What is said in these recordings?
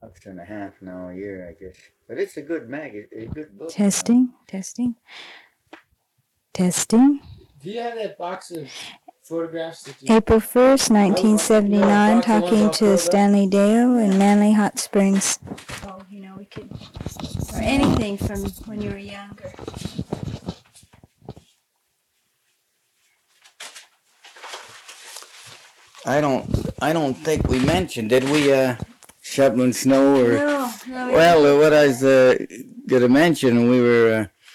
$1.50 now a year, I guess. But it's a good a good book. Testing, testing, testing. Do you have that box of photographs that April 1st, 1979, talking to Stanley Dale in Manly Hot Springs. Oh, we could, or anything from when you were younger. I don't think we mentioned, did we, shoveling snow or? No, Well, what I was gonna mention when we were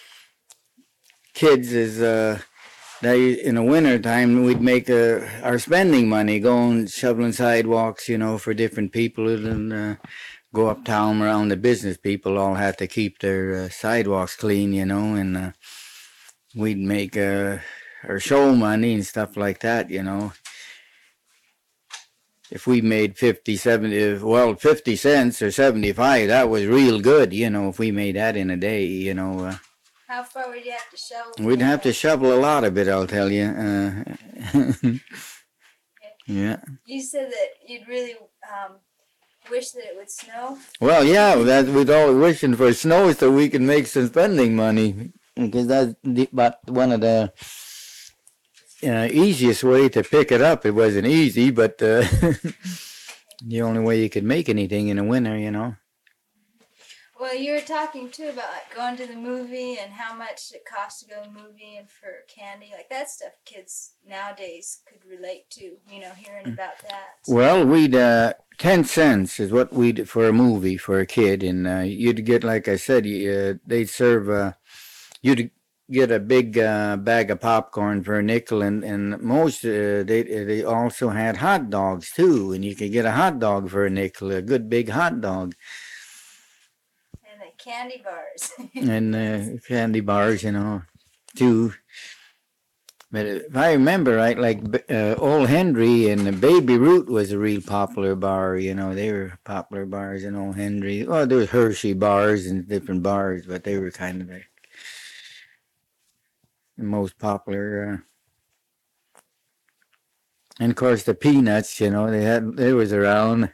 kids is that in the winter time we'd make our spending money going shoveling sidewalks, for different people, and go uptown around the business people all had to keep their sidewalks clean, and we'd make our show money and stuff like that, If we made 50, 70, 50 cents or 75, that was real good, if we made that in a day, How far would you have to shovel? We'd have to shovel a lot of it, I'll tell you. Yeah. You said that you'd really wish that it would snow? Well, yeah, we'd all wishing for snow so we can make some spending money. Because that's about one of the easiest way to pick it up. It wasn't easy, but the only way you could make anything in the winter, Well, you were talking too about going to the movie and how much it costs to go to the movie and for candy, like that stuff kids nowadays could relate to, hearing about that. Well, we'd 10 cents is what we'd for a movie for a kid, and you'd get, like I said, they'd serve you'd get a big bag of popcorn for a nickel, and most they also had hot dogs too, and you could get a hot dog for a nickel, a good big hot dog. And the candy bars. And candy bars, too. But if I remember right, like Old Henry and Baby Root was a real popular bar. They were popular bars in Old Henry. Oh, there was Hershey bars and different bars, but they were kind of the most popular. And of course the peanuts, they was around.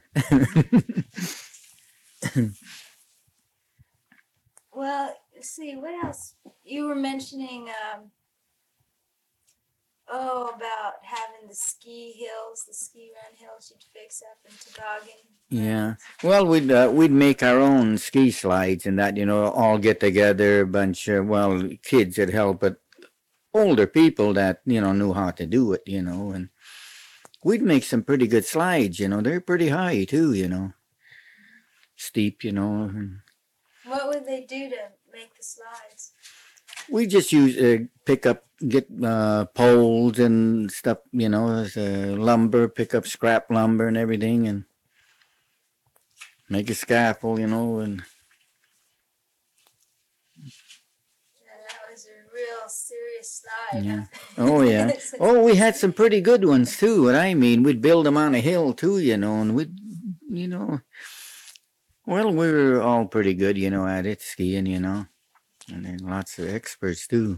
Well, see, what else? You were mentioning, about having the ski run hills you'd fix up in Toboggan. Yeah. Well, we'd make our own ski slides and that, all get together, a bunch of, kids that help, but older people that, knew how to do it, and we'd make some pretty good slides, they're pretty high too, steep, What would they do to make the slides? We just get poles and stuff, lumber, pick up scrap lumber and everything, and make a scaffold, and. That was a real serious slide. Yeah. Oh, yeah. Oh, we had some pretty good ones, too. What I mean, we'd build them on a hill, too, and we'd, well, we were all pretty good, at it, skiing, and then lots of experts, too.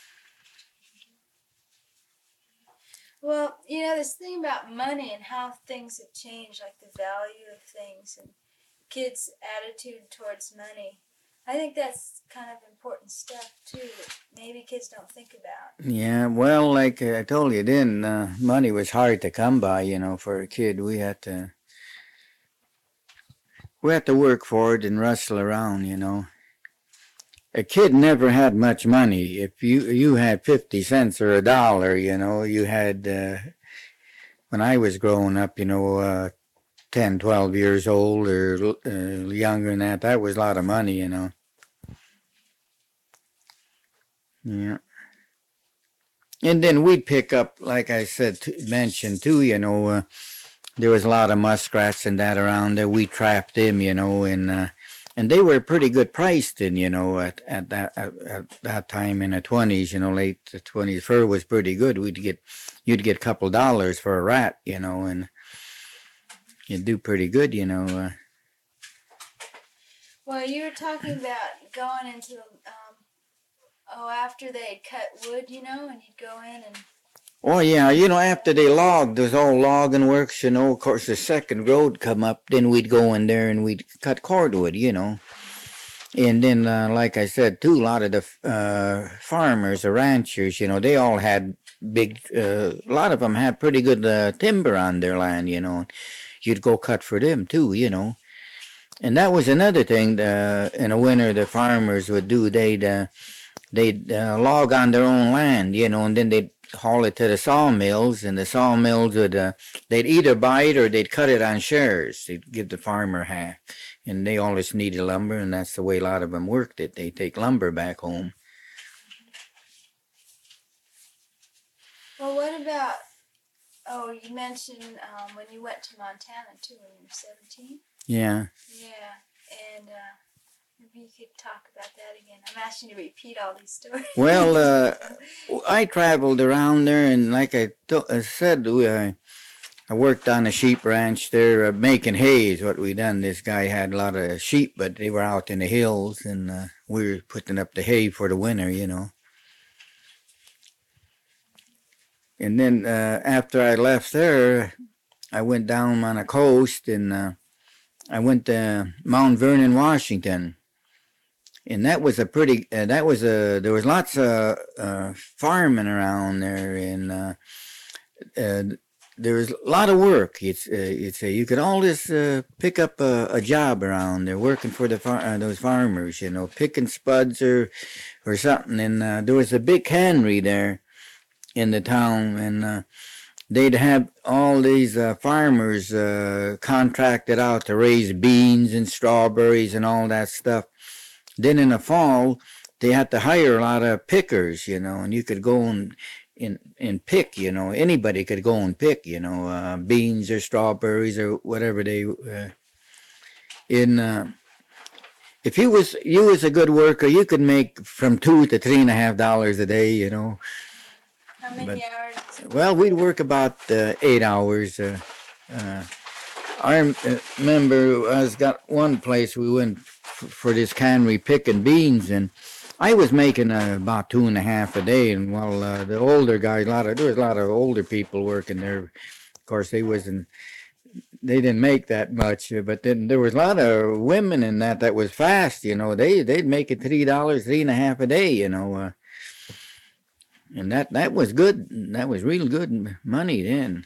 Well, this thing about money and how things have changed, like the value of things and kids' attitude towards money. I think that's kind of important stuff, too, that maybe kids don't think about. Yeah, well, like I told you then, money was hard to come by, for a kid. We had to work for it and rustle around, A kid never had much money. If you had 50 cents or a dollar, you had, when I was growing up, 10, 12 years old or younger than that was a lot of money, Yeah. And then we'd pick up, like I said, mentioned too, there was a lot of muskrats and that around there. We trapped them, and they were pretty good priced in, at that time in the 20s, late 20s. Fur was pretty good. You'd get a couple dollars for a rat, and you'd do pretty good, Well, you were talking about going into the, after they had cut wood, and you'd go in and Oh yeah, after they logged, there's all logging works, of course the second road come up, then we'd go in there and we'd cut cordwood. And then, like I said too, a lot of the farmers or ranchers, they all had a lot of them had pretty good timber on their land. You'd go cut for them too. And that was another thing, in the winter the farmers would do, they'd log on their own land, and then they'd haul it to the sawmills, and the sawmills would they'd either buy it or they'd cut it on shares. They'd give the farmer half, and they always needed lumber, and that's the way a lot of them worked it. They take lumber back home. Well, what about? Oh, you mentioned when you went to Montana too when you were 17. Yeah. Yeah, and maybe you could talk about that again. I'm asking you to repeat all these stories. Well, I traveled around there, and like I said, I worked on a sheep ranch there, making hay is what we done. This guy had a lot of sheep, but they were out in the hills, and we were putting up the hay for the winter. And then after I left there, I went down on the coast, and I went to Mount Vernon, Washington. And that was there was lots of farming around there, and there was a lot of work. You could always pick up a job around there, working for those farmers, picking spuds or something. And there was a big cannery there in the town, and they'd have all these farmers contracted out to raise beans and strawberries and all that stuff. Then in the fall, they had to hire a lot of pickers, and you could go and pick, anybody could go and pick, beans or strawberries or whatever they. If you was a good worker, you could make from $2 to $3.50 a day, How many hours? Well, we'd work about 8 hours. I remember I got one place we went for this cannery picking beans, and I was making about 2.5 a day, and while the older guys, there was a lot of older people working there. Of course, they didn't make that much, but then there was a lot of women in that was fast. They'd make it $3, 3.5 a day. And that was good. That was real good money then.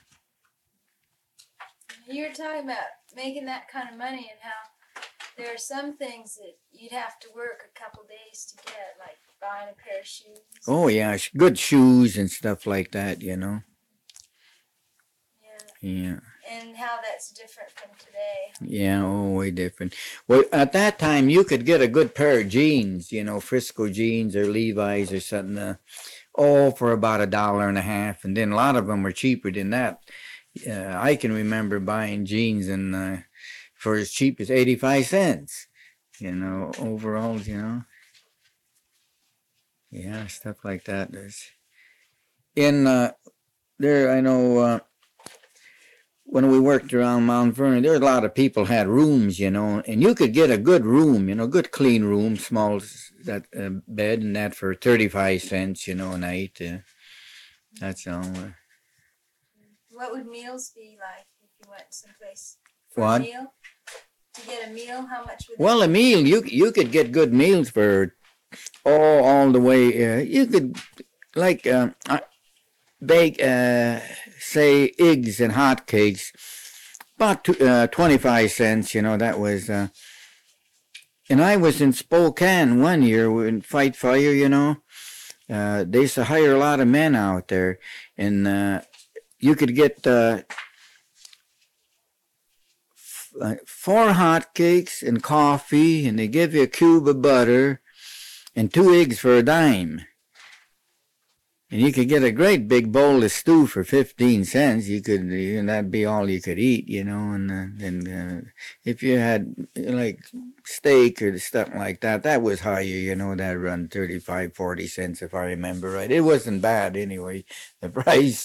You were talking about making that kind of money and how there are some things that you'd have to work a couple days to get, like buying a pair of shoes. Oh yeah, good shoes and stuff like that. Yeah. Yeah. And how that's different from today. Yeah, way different. Well, at that time, you could get a good pair of jeans, Frisco jeans or Levi's or something, for about $1.50, and then a lot of them were cheaper than that. I can remember buying jeans and for as cheap as 85 cents, overalls, Yeah, stuff like that. There, I know, when we worked around Mount Vernon, there was a lot of people had rooms, and you could get a good room, good clean room, small bed, and that for 35 cents, a night. That's all. What would meals be like if you went someplace for a meal? To get a meal, how much would? Well, a meal, you could get good meals for all the way. You could bake, say, eggs and hot cakes, about 25 cents. That was. And I was in Spokane one year in Fight Fire. They used to hire a lot of men out there, and you could get 4 hot cakes and coffee, and they give you a cube of butter and 2 eggs for a dime. And you could get a great big bowl of stew for 15 cents. That'd be all you could eat, and if you had like steak or stuff like that, that was higher, that run 35, 40 cents if I remember right. It wasn't bad anyway, the price.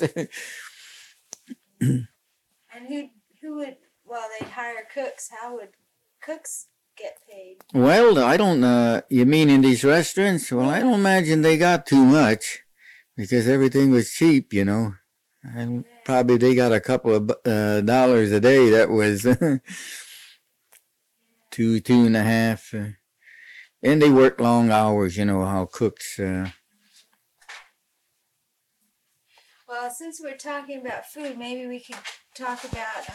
And who would, well, they'd hire cooks. How would cooks get paid? Well, I don't, you mean in these restaurants? Well, I don't imagine they got too much because everything was cheap, And probably they got a couple of dollars a day. That was two and a half. And they work long hours, you know, how cooks. Well, since we're talking about food, maybe we could talk about,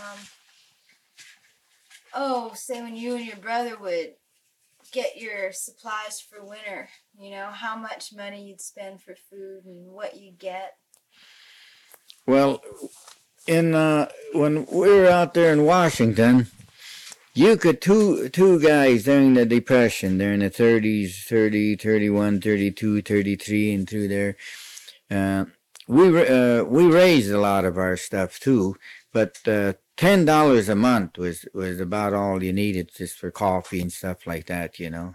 say when you and your brother would get your supplies for winter, you know, how much money you'd spend for food and what you'd get. Well, when we were out there in Washington, you could two guys during the Depression, during the 30s, 30, 31, 32, 33, and through there. We raised a lot of our stuff too, but $10 a month was about all you needed just for coffee and stuff like that, you know.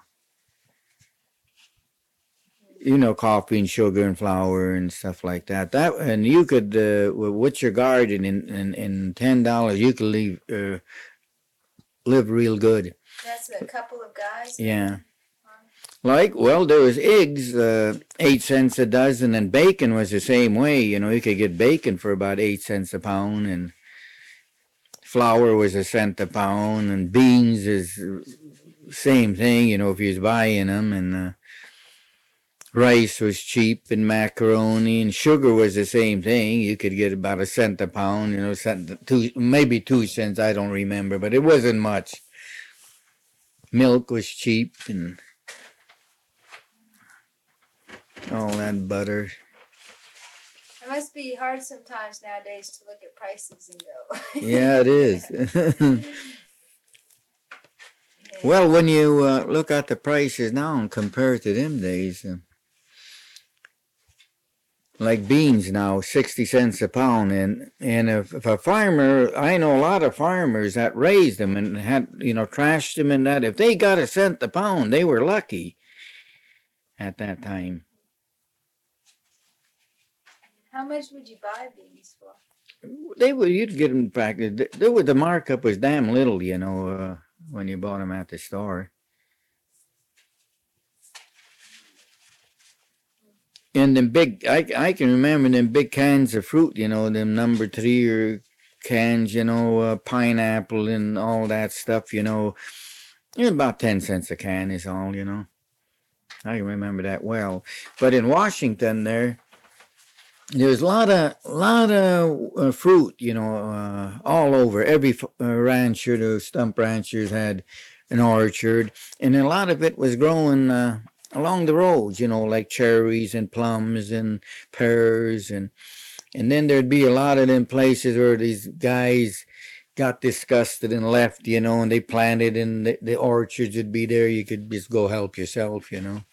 You know, coffee and sugar and flour and stuff like that. And you could with your garden in $10 you could live real good. That's a couple of guys. Yeah. Well, there was eggs, 8 cents a dozen, and bacon was the same way. You know, you could get bacon for about 8 cents a pound, and flour was 1 cent a pound, and beans is same thing, you know, if you was buying them, and rice was cheap, and macaroni, and sugar was the same thing. You could get about 1 cent a pound, you know, maybe 2 cents, I don't remember, but it wasn't much. Milk was cheap, and all that butter. It must be hard sometimes nowadays to look at prices and go. Yeah, it is. Well, when you look at the prices now and compare to them days, like beans now, 60 cents a pound, and if a farmer, I know a lot of farmers that raised them and had, you know, trashed them and that, if they got 1 cent a pound, they were lucky at that time. How much would you buy beans for? You'd get them back. The markup was damn little, you know, when you bought them at the store. And them big, I can remember them big cans of fruit, you know, them number 3 or cans, you know, pineapple and all that stuff, you know. About 10 cents a can is all, you know. I can remember that well. But in Washington there's a lot of fruit, you know, all over. Every rancher, the stump ranchers had an orchard, and a lot of it was growing along the roads, you know, like cherries and plums and pears, and then there'd be a lot of them places where these guys got disgusted and left, you know, and they planted, and the orchards would be there. You could just go help yourself, you know.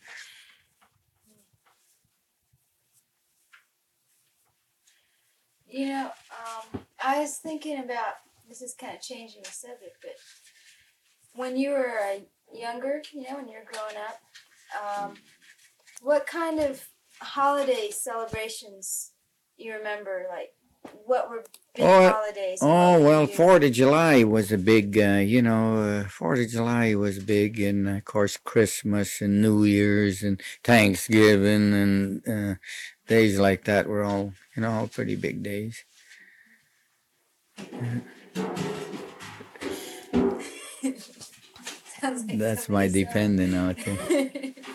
You know, I was thinking about, this is kind of changing the subject, but when you were younger, you know, when you were growing up, what kind of holiday celebrations you remember? Like, what were big holidays? Well, 4th of July was a big, 4th of July was big, and of course Christmas and New Year's and Thanksgiving and days like that were all, you know, all pretty big days. Like that's my dependent out there.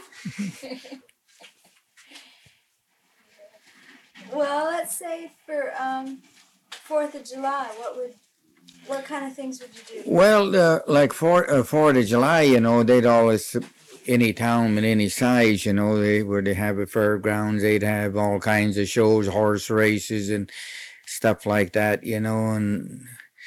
Well, let's say for 4th of July, what kind of things would you do? Well, like 4th of July, you know, they'd always, any town in any size, you know, where they have a fairgrounds, they'd have all kinds of shows, horse races and stuff like that, you know, and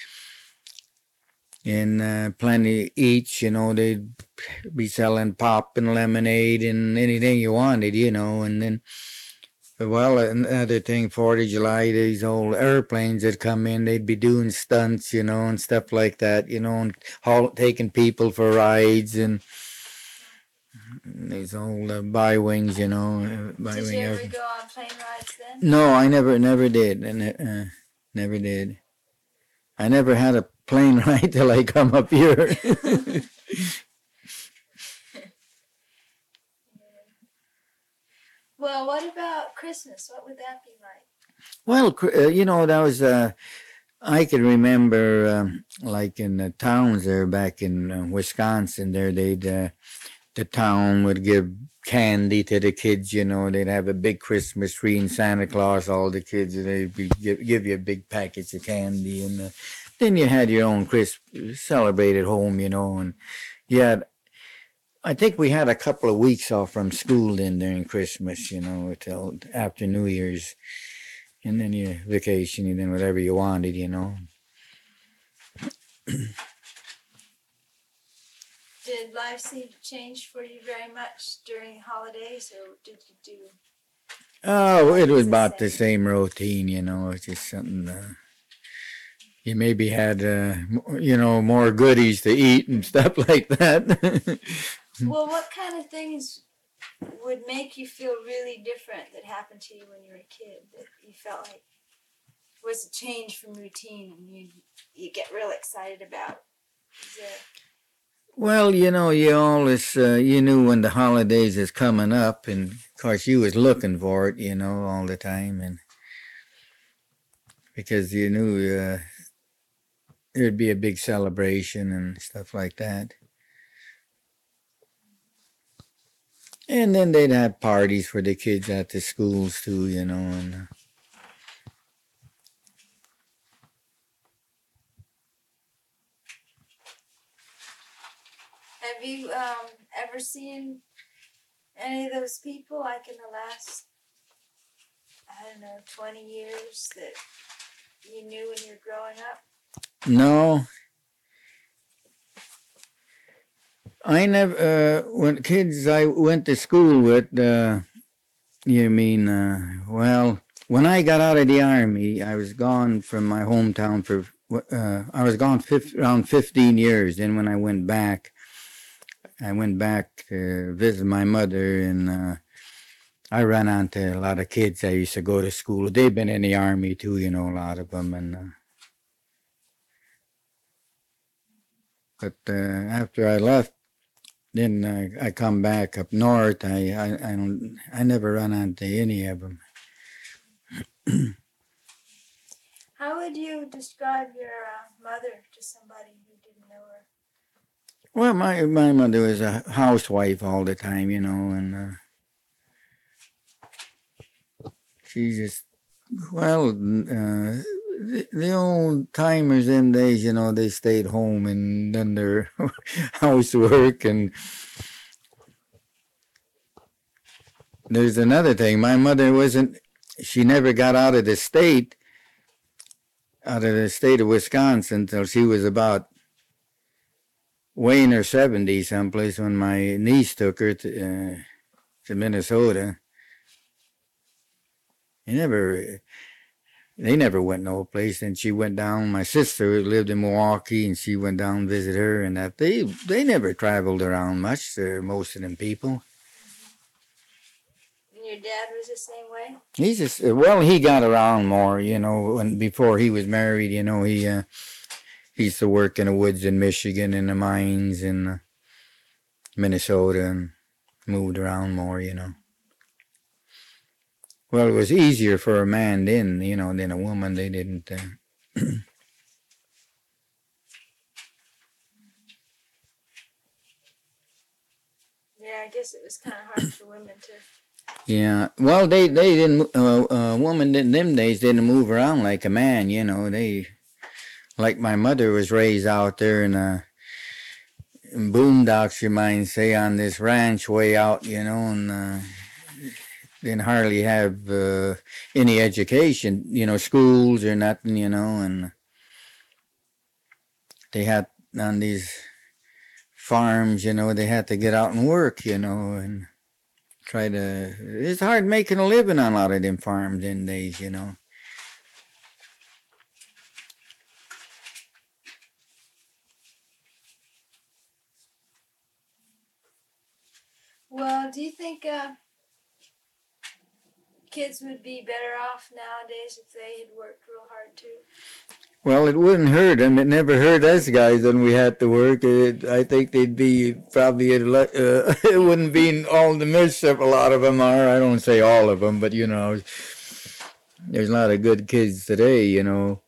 plenty each, you know, they'd be selling pop and lemonade and anything you wanted, you know, and then, well, another thing, 4th of July, these old airplanes that come in, they'd be doing stunts, you know, and stuff like that, you know, and taking people for rides, and these old bi-wings, you know. Did you ever go on plane rides then? No, I never did, and never did. I never had a plane ride till I come up here. Well, what about Christmas? What would that be like? Well, that was I can remember, like in the towns there back in Wisconsin, there the town would give candy to the kids. They'd have a big Christmas tree and Santa Claus. All the kids, give you a big package of candy, and then you had your own celebrate at home. And yeah, I think we had a couple of weeks off from school then during Christmas. Till after New Year's, and then your vacation, and then whatever you wanted. Did life seem to change for you very much during holidays, or did you do? Oh, it was the about the same? same routine. It's just something. You maybe had, more goodies to eat and stuff like that. Well, what kind of things would make you feel really different that happened to you when you were a kid that you felt like was a change from routine and you get real excited about? Is there... Well, you always, you knew when the holidays is coming up, and of course you was looking for it, all the time, and because you knew there'd be a big celebration and stuff like that. And then they'd have parties for the kids at the schools too, and Have you ever seen any of those people like in the last, I don't know, 20 years that you knew when you were growing up? No, I never. When kids I went to school with, you mean? Well, when I got out of the army, I was gone from my hometown for. I was gone around 15 years. Then when I went back to visit my mother, and I ran onto a lot of kids I used to go to school. They've been in the army too, a lot of them, and. But after I left, then I come back up north. I never run onto any of them. How would you describe your mother to somebody who didn't know her? Well, my mother was a housewife all the time, and she just the old timers in days, they stayed home and done their housework. And there's another thing. My mother she never got out of the state of Wisconsin until she was about way in her 70s someplace when my niece took her to Minnesota. They never went no place. And she went down. My sister lived in Milwaukee, and she went down and visit her. And that they never traveled around much. Most of them people. And your dad was the same way? He got around more. When before he was married. He used to work in the woods in Michigan, in the mines in Minnesota, and moved around more. Well, it was easier for a man then, than a woman. They didn't. Yeah, I guess it was kind of hard for women to. Yeah, well, they didn't. Woman in them days didn't move around like a man. They, like my mother was raised out there in boondocks, you might say, on this ranch way out, and. Didn't hardly have any education, schools or nothing, and they had on these farms, they had to get out and work, and try to. It's hard making a living on a lot of them farms in days, Well, do you think kids would be better off nowadays if they had worked real hard too? Well, it wouldn't hurt them. It never hurt us guys when we had to work. I think they'd be probably, it wouldn't be all the mischief a lot of them are. I don't say all of them, but There's a lot of good kids today, you know.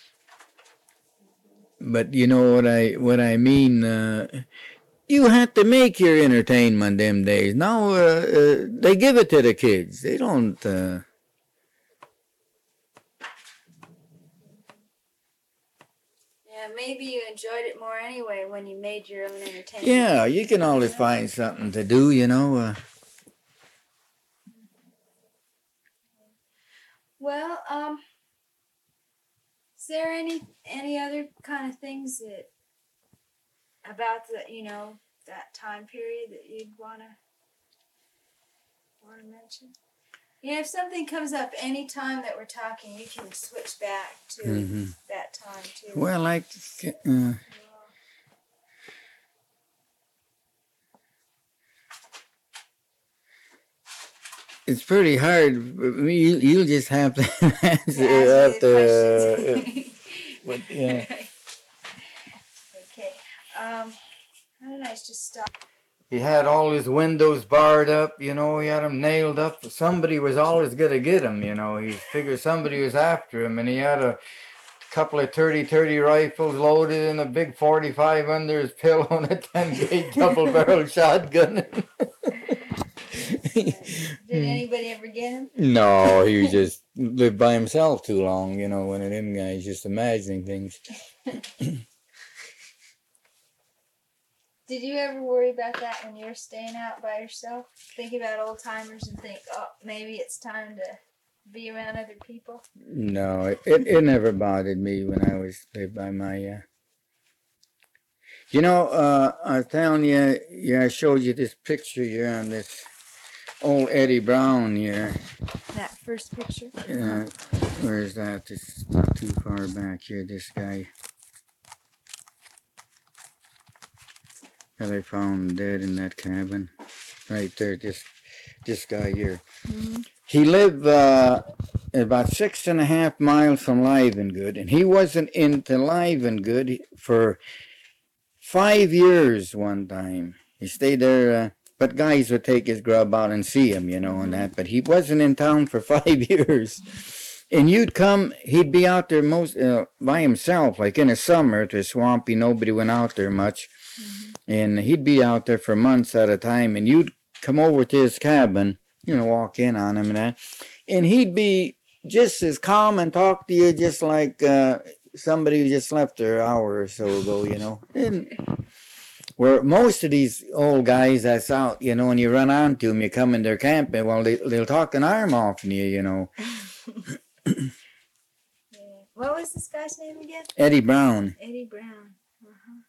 But you know what I mean. You have to make your entertainment them days. Now they give it to the kids. They don't. Yeah, maybe you enjoyed it more anyway when you made your own entertainment. Yeah, you can always find something to do, you know. Well, is there any other kind of things that about that time period that you'd wanna mention? You know, if something comes up any time that we're talking, you can switch back to that time too. Well, like. It's pretty hard. You'll just have to answer. But, yeah. Okay. How did I just stop? He had all his windows barred up, you know, he had them nailed up. Somebody was always going to get him, you know. He figured somebody was after him, and he had a couple of 30-30 rifles loaded in a big 45 under his pillow and a 10-gauge double-barrel shotgun. Did anybody ever get him? No, he just lived by himself too long, you know, one of them guys just imagining things. Did you ever worry about that when you were staying out by yourself? Think about old timers and think, oh, maybe it's time to be around other people? No, it never bothered me when I was lived by my. You know, I was telling you, I showed you this picture here on this old Eddie Brown here. That first picture? Where is that? It's not too far back here, this guy. That I found dead in that cabin. Right there, this guy here. Mm-hmm. He lived about 6.5 miles from Livengood, and he wasn't into Livengood for 5 years one time. He stayed there, but guys would take his grub out and see him, you know, and that. But he wasn't in town for 5 years. And he'd be out there most by himself, like in the summer. It was swampy, nobody went out there much. Mm-hmm. And he'd be out there for months at a time, and you'd come over to his cabin, you know, walk in on him and that. And he'd be just as calm and talk to you just like somebody who just left there an hour or so ago, you know. And where most of these old guys that's out, you know, when you run onto them, you come in their camp, and well, they'll talk an arm off you, you know. What was this guy's name again? Eddie Brown. Eddie Brown. Uh-huh.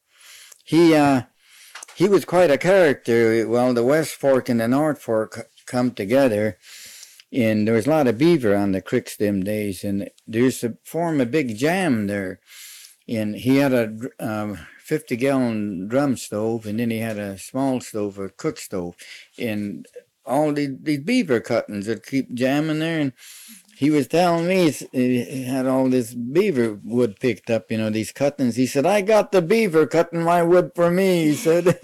He was quite a character. Well, the West Fork and the North Fork come together, and there was a lot of beaver on the creeks them days, and they used to form a big jam there. And he had a 50-gallon drum stove, and then he had a small stove, a cook stove, and all these beaver cuttings that keep jamming there. And he was telling me he had all this beaver wood picked up, you know, these cuttings. He said, I got the beaver cutting my wood for me, he said.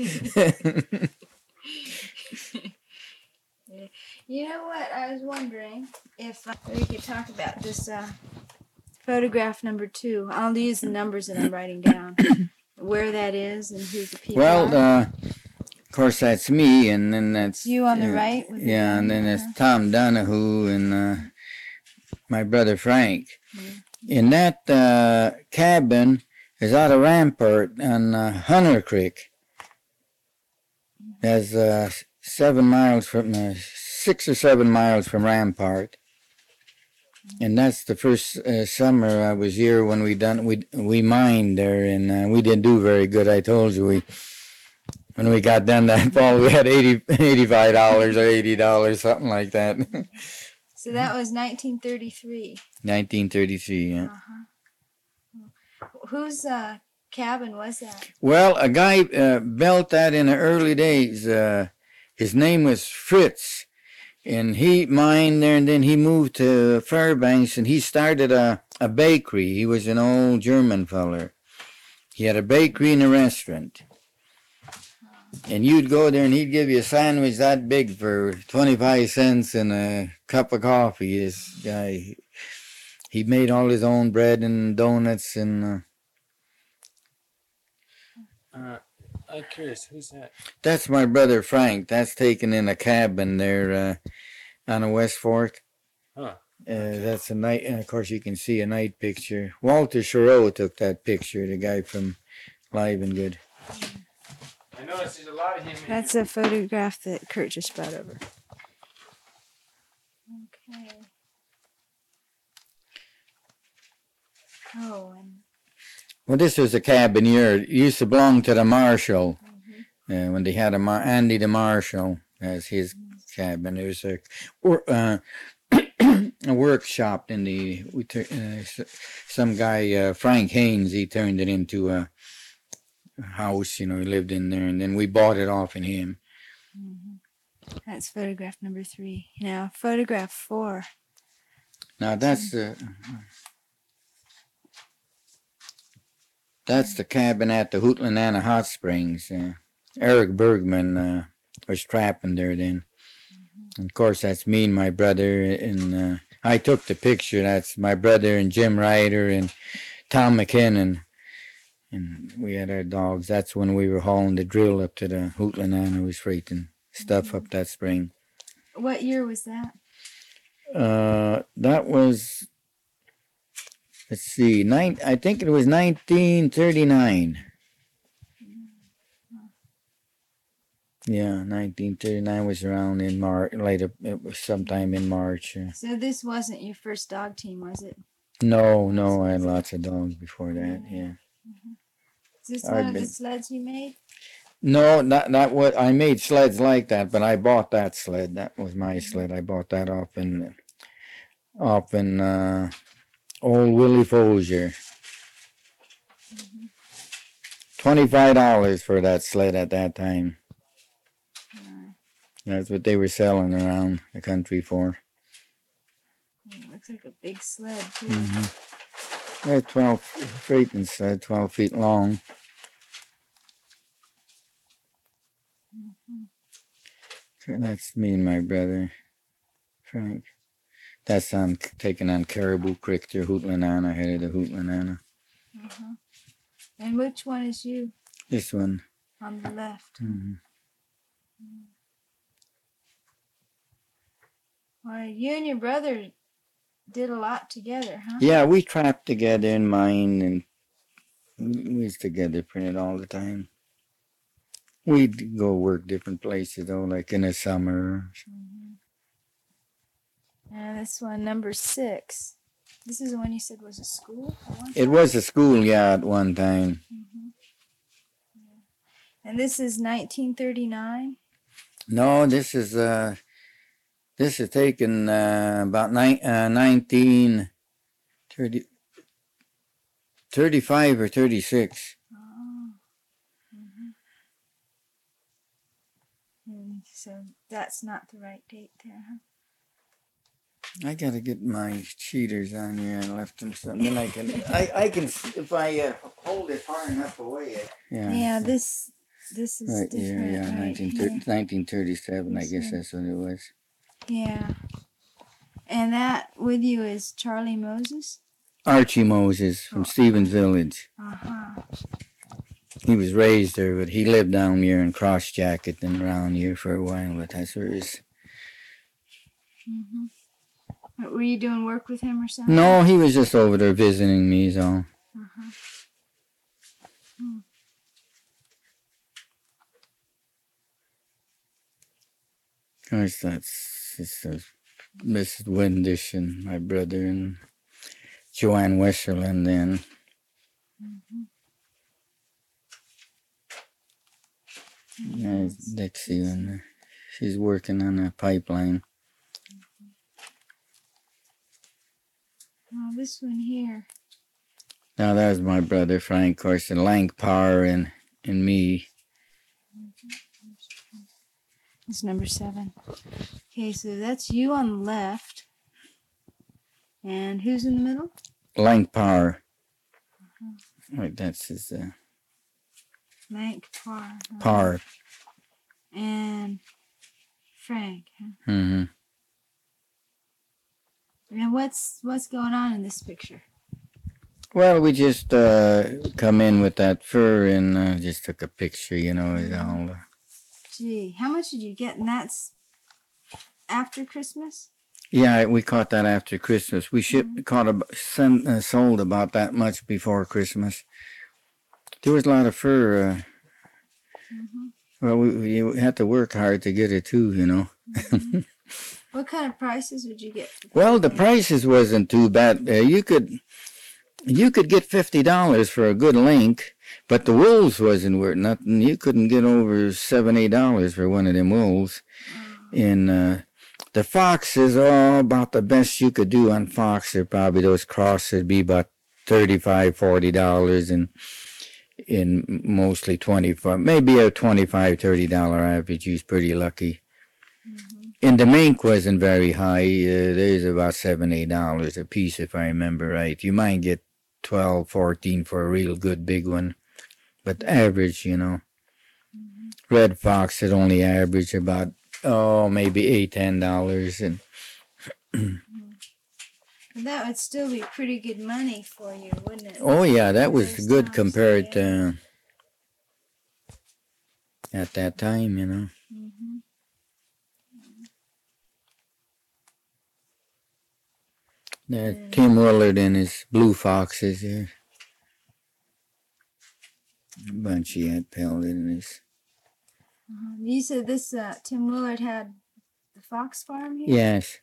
You know what? I was wondering if we could talk about this photograph number 2. I'll use the numbers that I'm writing down, where that is and who the people are. Of course, that's me, and then that's... You on the right? Yeah, and then there's Tom Donahue and my brother Frank. Mm-hmm. And that cabin is out of Rampart on Hunter Creek. That's 6 or 7 miles from Rampart. And that's the first summer I was here when we mined there, and we didn't do very good. I told you when we got done that fall, we had $85 or $80, something like that. So that was 1933. 1933, yeah. Uh-huh. Whose cabin was that? Well, a guy built that in the early days. His name was Fritz, and he mined there, and then he moved to Fairbanks, and he started a bakery. He was an old German feller. He had a bakery and a restaurant. And you'd go there and he'd give you a sandwich that big for 25 cents and a cup of coffee. This guy, he made all his own bread and donuts and I'm curious, who's that? that's my brother Frank. That's taken in a cabin there on a West Fork. Huh. That's a night, and of course you can see a night picture. Walter Chereau took that picture, the guy from Live and Good. I noticed there's a lot of him. That's a photograph that Kurt just brought over. Okay. Oh, and Well, this was a cabin here. It used to belong to the Marshal. When they had Andy the Marshal as his cabin. There was a workshop in the some guy Frank Haynes. He turned it into a house. He lived in there, and then we bought it off in him. that's photograph number 3. Now, photograph 4. Now that's the cabin at the Hootlanana Hot Springs. Eric Bergman was trapping there then. And of course, that's me and my brother. And I took the picture. That's my brother and Jim Ryder and Tom McKinnon. And we had our dogs. That's when we were hauling the drill up to the Hootlanana. Was freighting stuff up that spring. What year was that? That was, let's see, I think it was 1939. Yeah, 1939 was around in March. Later, it was sometime in March. So this wasn't your first dog team, was it? No, I had lots of dogs before that. Yeah. Is this one of the sleds you made? No, not what I made sleds like that, but I bought that sled. That was my sled. I bought that off in old Willie Fozier. $25 for that sled at that time. That's what they were selling around the country for. It looks like a big sled, too. They're 12 freighting sled, 12 feet long. That's me and my brother, Frank. That's taken on Caribou Creek to Hootlanana, head of the Hootlanana. And which one is you? This one. On the left. Well, you and your brother did a lot together, huh? Yeah, we trapped together in mine, and we was together printed all the time. We'd go work different places, though, like in the summer. And this one, number 6. This is the one you said was a school? It was a school, yeah, at one time. And this is 1939? No, this is taken about 1935 or 36. And so that's not the right date there, huh? I gotta get my cheaters on here. I left them something. Then I can if I hold it far enough away. Yeah, this is right different. here, yeah, right 1937. I guess that's what it was. Yeah. And that with you is Charlie Moses? Archie Moses from Stevens Village. He was raised there, but he lived down here in Cross Jacket and around here for a while. But that's where his. Were you doing work with him or something? No, he was just over there visiting me, so. Of course, it's Mrs. Windish and my brother and Joanne Westerland then. There's Dixie in there. She's working on a pipeline. Oh, this one here. Now that was my brother Frank, of course, and Lank Parr and me. It's number 7. Okay, so that's you on the left. And who's in the middle? Lank Parr. Right, that's his Lank Parr. Parr. and Frank. Huh? Mm-hmm. And what's going on in this picture? Well, we just come in with that fur and just took a picture, you know. Is all. Gee, how much did you get? And that's after Christmas? Yeah, we caught that after Christmas. We sold about that much before Christmas. There was a lot of fur. Well, we had to work hard to get it too, you know. What kind of prices would you get? Well, the prices wasn't too bad. You could get $50 for a good link, but the wolves wasn't worth nothing. You couldn't get over $7-8 for one of them wolves. And the foxes, about the best you could do on fox. They're probably those crosses would be about $35-40, and in mostly 25, maybe a $25-30 average. He was pretty lucky. And the mink wasn't very high. There's about $7-8 a piece, if I remember right. You might get 12-14 for a real good big one, but average, you know. Red fox had only average about maybe $8-10, and that would still be pretty good money for you, wouldn't it? oh yeah, that was Those good times, compared yeah. to at that time, you know. Tim Willard and his blue foxes here. A bunch he had pelted in his. You said this Tim Willard had the fox farm here? Yes.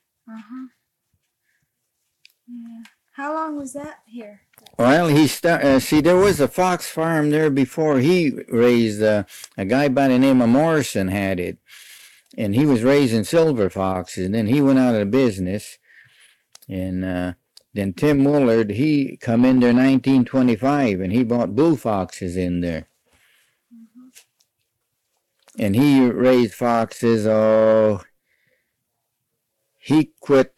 Yeah. How long was that here? Well, see, there was a fox farm there before he raised. A guy by the name of Morrison had it, and he was raising silver foxes. And then he went out of business, and then Tim Willard, he come in there 1925, and he bought blue foxes in there. And he raised foxes. He quit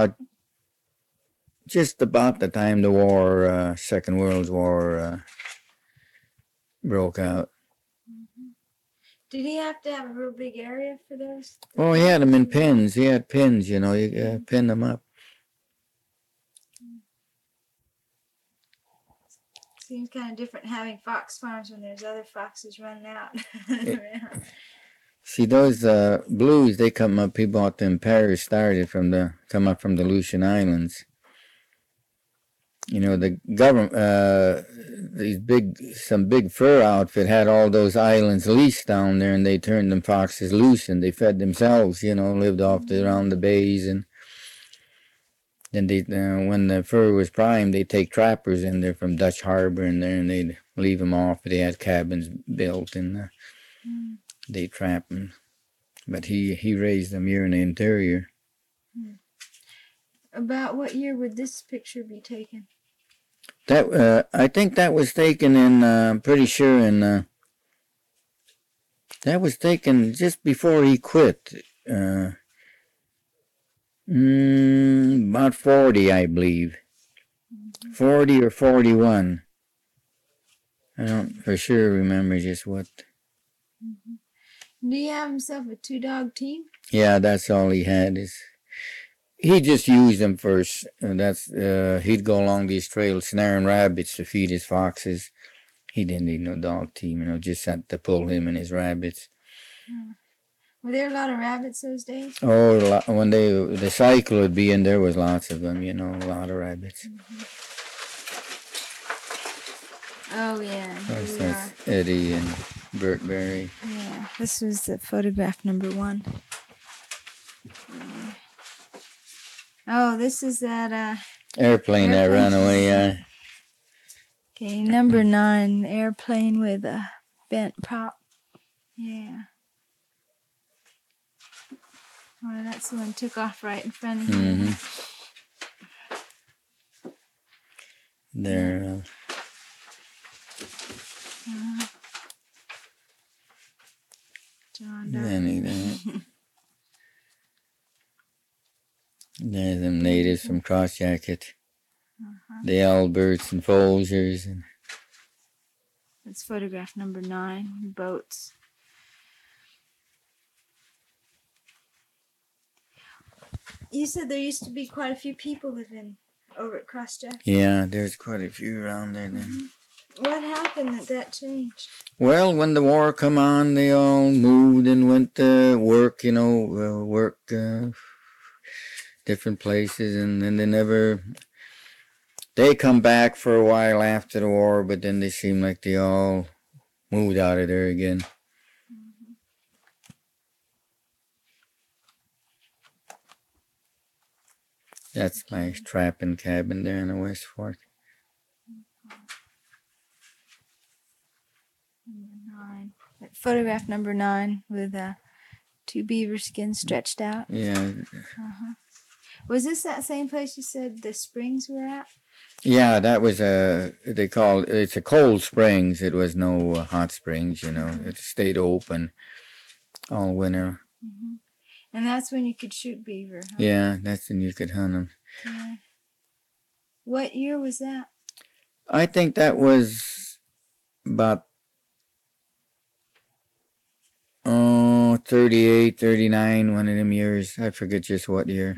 just about the time the war, Second World War, broke out. Did he have to have a real big area for those? Oh, he had them in pens. He had pens, you know. You pin them up. Seems kind of different having fox farms when there's other foxes running out. See, those blues, they come up. He bought them. Paris started come up from the Aleutian Islands. You know, the government, some big fur outfit had all those islands leased down there, and they turned them foxes loose, and they fed themselves, you know, lived around the bays, and then when the fur was prime, they'd take trappers in there from Dutch Harbor in there, and they'd leave them off. They had cabins built, and they'd trap them. But he raised them here in the interior. About what year would this picture be taken? That I think that was taken in, pretty sure in, that was taken just before he quit. About 40, I believe. 40 or 41. I don't for sure remember just what. Do you have himself a 2-dog team? Yeah, that's all he had. He just used them for, he'd go along these trails snaring rabbits to feed his foxes. He didn't need no dog team, you know, just had to pull him and his rabbits. Were there a lot of rabbits those days? Oh, when the cycle would be in, there was lots of them, you know, a lot of rabbits. Oh, yeah. That's Eddie and Bert Berry. Yeah, this was the photograph number 1. Oh, this is that Airplane that ran away, yeah. Okay, number 9, airplane with a bent prop. Yeah. Oh, that's the one took off right in front of him. There. John There's them natives from Cross Jacket. The Alberts and Folgers. And that's photograph number 9, boats. you said there used to be quite a few people living over at Cross Jackson. Yeah, there's quite a few around there then. What happened that changed? Well, when the war come on, they all moved and went to work, different places, and then they come back for a while after the war, but then they seem like they all moved out of there again. That's my trapping cabin there in the West Fork. Photograph number 9 with 2 beaver skins stretched out. Yeah. Was this that same place you said the springs were at? Yeah, that was it's a cold springs. It was no hot springs, It stayed open all winter. And that's when you could shoot beaver, huh? Yeah, that's when you could hunt them. Yeah. What year was that? I think that was about 38, 39, one of them years. I forget just what year.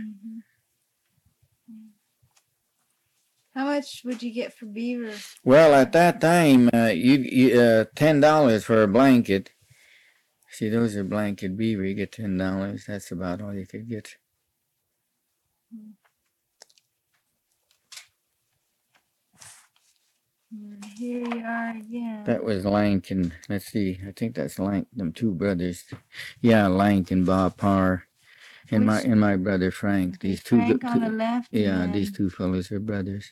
How much would you get for beaver? Well, at that time, you $10 for a blanket. See, those are blanket beaver. You get $10. That's about all you could get. Here you are again. That was Lank and, let's see, I think that's Lank, them 2 brothers. Yeah, Lank and Bob Parr. And my brother Frank. These Frank on the left. Yeah, these 2 fellows are brothers.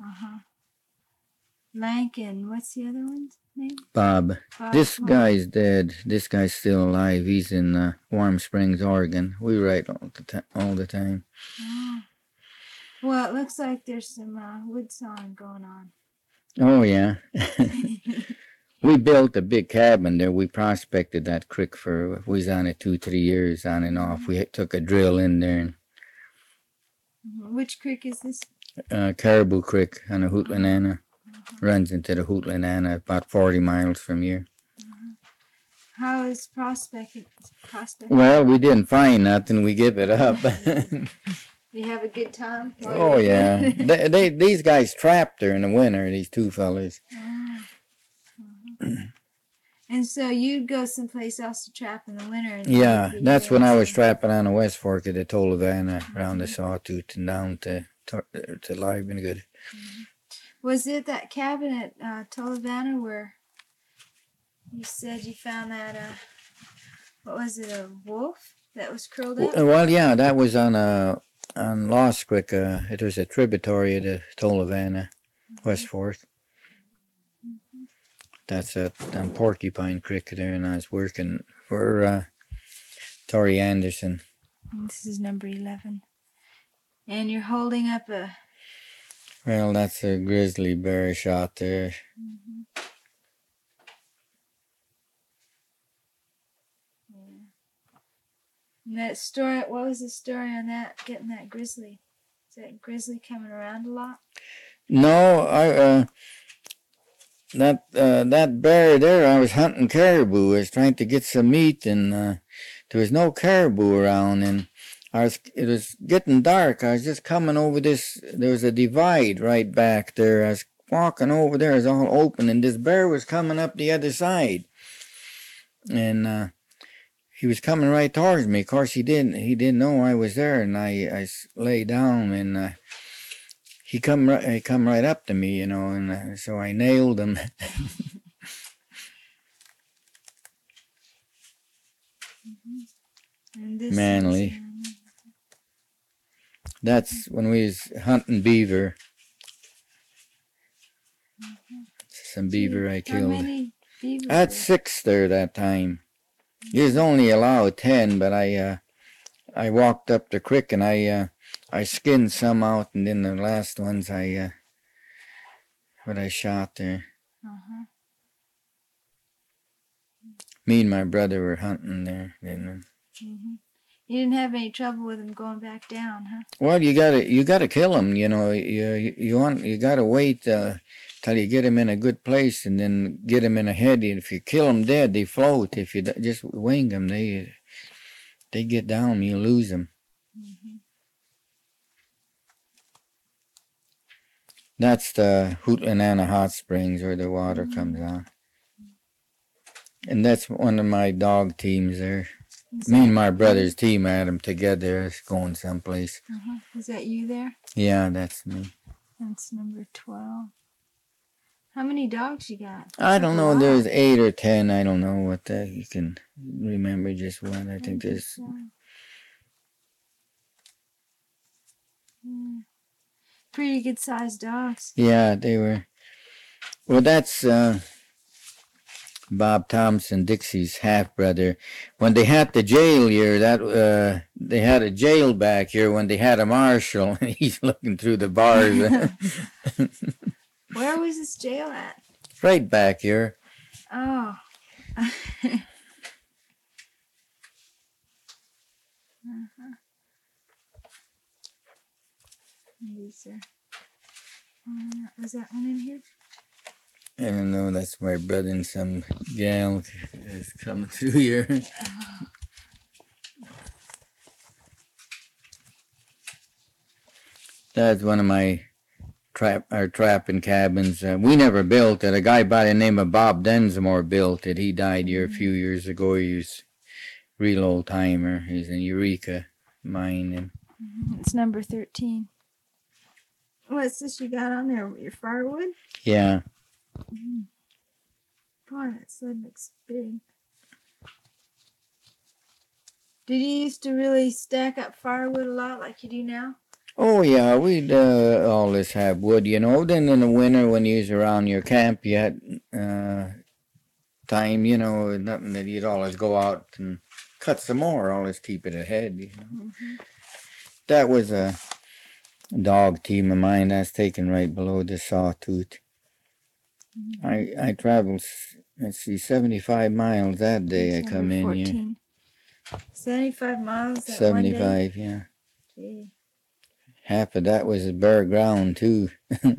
Lankin. What's the other one's name? Bob. This guy's dead. This guy's still alive. He's in Warm Springs, Oregon. We write all the time. Oh. Well, it looks like there's some wood sawing going on. Oh, yeah. We built a big cabin there. We prospected that creek we was on it 2-3 years on and off. We took a drill in there. Which creek is this? Caribou Creek on the Hootlanana. Runs into the Hootlanana about 40 miles from here. How is prospecting? Well, we didn't find nothing. We give it up. You have a good time? Oh, yeah. These guys trapped her in the winter, these 2 fellas. And so you'd go someplace else to trap in the winter? Yeah, that's when I was trapping on the West Fork of the Tolovana, around the Sawtooth and down to Livengood. Was it that cabin at Tolovana where you said you found that, what was it, a wolf that was curled up? Well, yeah, that was on Lost Creek. It was a tributary of the Tolovana, West Fork. That's on Porcupine Creek there, and I was working for Tori Anderson. This is number 11. And you're holding up a... Well, that's a grizzly bear shot there. Yeah. And that story, what was the story on that, getting that grizzly? Is that grizzly coming around a lot? No, that bear there, I was hunting caribou. I was trying to get some meat, and there was no caribou around, and it was getting dark. I was just coming over this, there was a divide right back there. I was walking over there, it was all open, and this bear was coming up the other side. And he was coming right towards me. Of course, he didn't know I was there, and I lay down, and he come right up to me, and so I nailed him. Manly. That's when we was hunting beaver. Some beaver I killed. How many beavers? I had 6 there that time. You was only allowed 10, but I walked up the creek and I skinned some out, and then the last ones I shot there. Me and my brother were hunting there. You didn't have any trouble with them going back down, huh? Well, you gotta kill them. You gotta wait till you get them in a good place, and then get them in a head. If you kill them dead, they float. If you just wing them, they get down. You lose them. That's the Hootlanana Hot Springs where the water comes out. And that's one of my dog teams there. Me and my brother's team had them together. It's going someplace. Is that you there? Yeah, that's me. That's number 12. How many dogs you got? I don't That's a know. lot. There's 8 or 10. I don't know what that. You can remember just one. I think there's. Pretty good sized dogs. Yeah, they were. Well, that's Bob Thompson, Dixie's half brother. When they had the jail here, that they had a jail back here. When they had a marshal, and he's looking through the bars. Where was this jail at? Right back here. Oh. These are, was that one in here? I don't know. That's my brother and some gal is coming through here. That's one of my trapping cabins. We never built it. A guy by the name of Bob Densmore built it. He died here a few years ago. He was a real old timer. He's in Eureka mine. And It's number 13. What's this you got on there? Your firewood? yeah, Boy, that sled looks big. Did you used to really stack up firewood a lot like you do now? oh yeah, we'd always have wood, you know. Then in the winter when you was around your camp, you had time, you know, nothing that you'd always go out and cut some more, always keep it ahead, you know. That was a dog team of mine that's taken right below the Sawtooth. I traveled, let's see, 75 miles that day. I It's come number in here. 14. 75 miles that one day? 75, yeah. Gee. Half of that was bare ground too.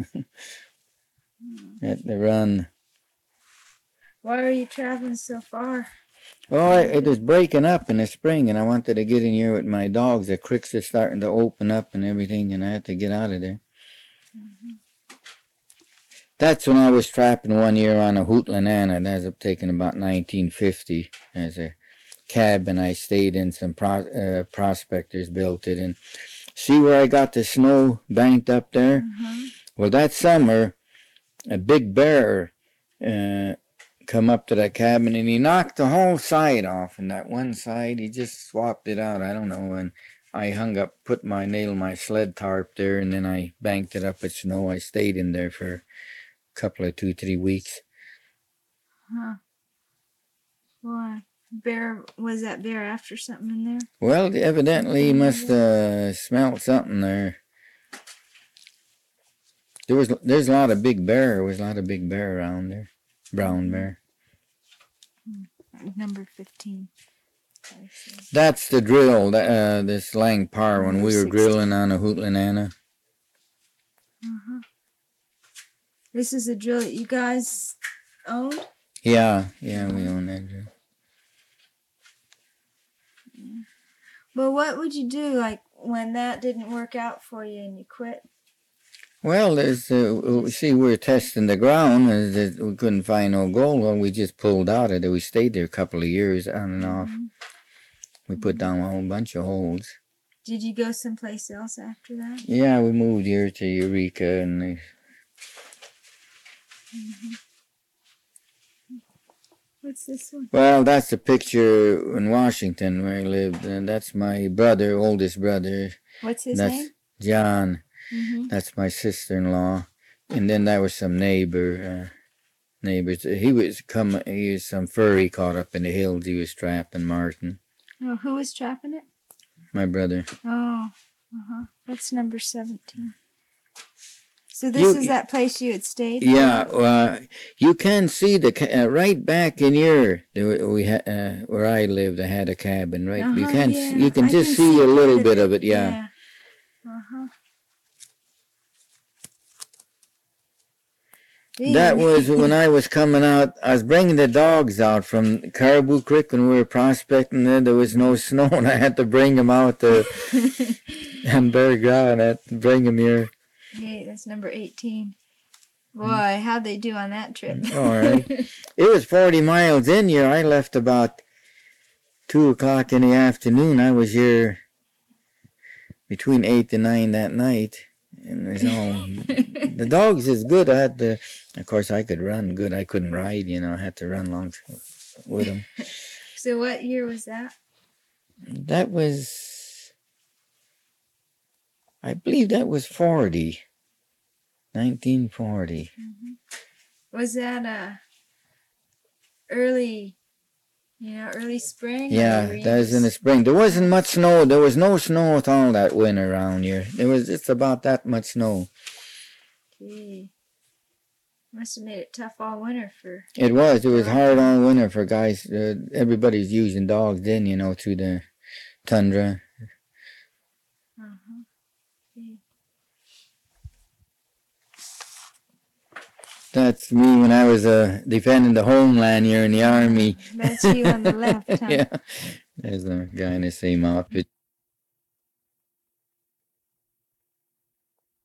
At the run. Why are you traveling so far? Oh, it was breaking up in the spring, and I wanted to get in here with my dogs. The creeks are starting to open up and everything, and I had to get out of there. That's when I was trapping one year on a Hootlanana. That was up taking about 1950 as a cabin. I stayed in. Some prospectors built it, and see where I got the snow banked up there? Well, that summer, a big bear come up to that cabin, and he knocked the whole side off. And that one side, he just swapped it out. I don't know. And I nailed my sled tarp there, and then I banked it up with snow. I stayed in there for a couple of 2-3 weeks. Huh. Boy, was that bear after something in there? Well, evidently he must have smelled something there. There's a lot of big bear. There was a lot of big bear around there. Brown bear. Number 15. That's the drill, this Lang Par, when we were 16. drilling on a Hootlanana. This is a drill that you guys owned? Yeah, we own that drill. Well, what would you do, like, when that didn't work out for you and you quit? Well, we were testing the ground, and we couldn't find no gold. Well, we just pulled out of it. We stayed there a couple of years on and off. We put down a whole bunch of holes. Did you go someplace else after that? Yeah, we moved here to Eureka, and What's this one? well, that's the picture in Washington where I lived, and that's my brother, oldest brother. What's his That's name? John. That's my sister-in-law. And then there was some neighbors. He was some furry caught up in the hills. He was trapping Martin, Oh, who was trapping it? my brother. Oh, that's number 17. So this is that place you had stayed? Yeah, you can see the right back in here. Where I lived, I had a cabin. Right, you can just see a little bit of it. Yeah. That was when I was coming out. I was bringing the dogs out from Caribou Creek when we were prospecting. There was no snow, and I had to bring them out to on bare ground. I had to bring them here. Hey, that's number 18. Boy, how'd they do on that trip? All right. It was 40 miles in here. I left about 2 o'clock in the afternoon. I was here between 8 and 9 that night. And there's all, the dogs is good. I had to, of course, I could run good. I couldn't ride, you know. I had to run along with them. So what year was that? That was, I believe that was 40. 1940. Was that early spring? Yeah, that was in the spring. There wasn't much snow. There was no snow at all that winter around here. There was just about that much snow. Gee. Must have made it tough all winter for... It was hard all winter for guys. Everybody's using dogs then, you know, through the tundra. That's me when I was defending the homeland here in the army. That's you on the left, huh? Yeah. There's a guy in the same outfit.